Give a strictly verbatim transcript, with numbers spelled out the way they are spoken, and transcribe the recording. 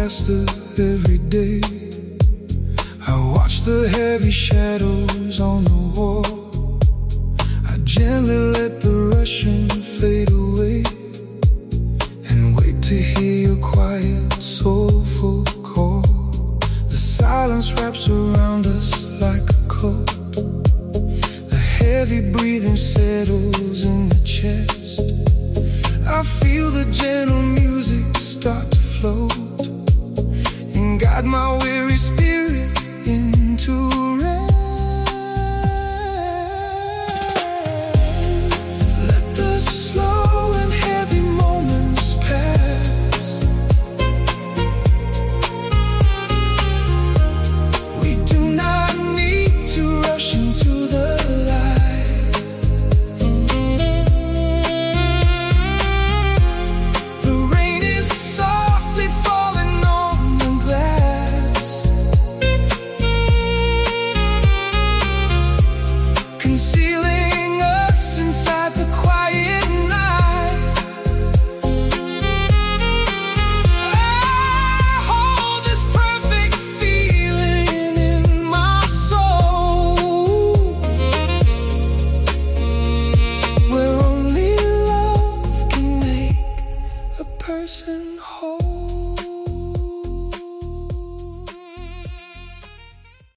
faster every day. I watch the heavy shadows on the wall. I gently let the Russian fade away and wait to hear your quiet, soulful call. The silence wraps around us like a coat. The heavy breathing settles in the chest. I feel the gentle